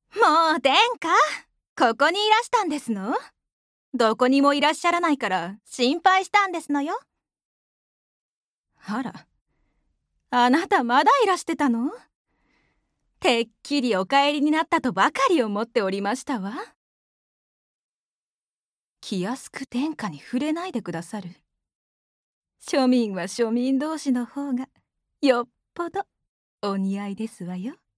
もう殿下、ここにいらしたんですの？どこにもいらっしゃらないから心配したんですのよ。あら、あなたまだいらしてたの？てっきりお帰りになったとばかり思っておりましたわ。気安く殿下に触れないでくださる。庶民は庶民同士の方がよっぽどお似合いですわよ。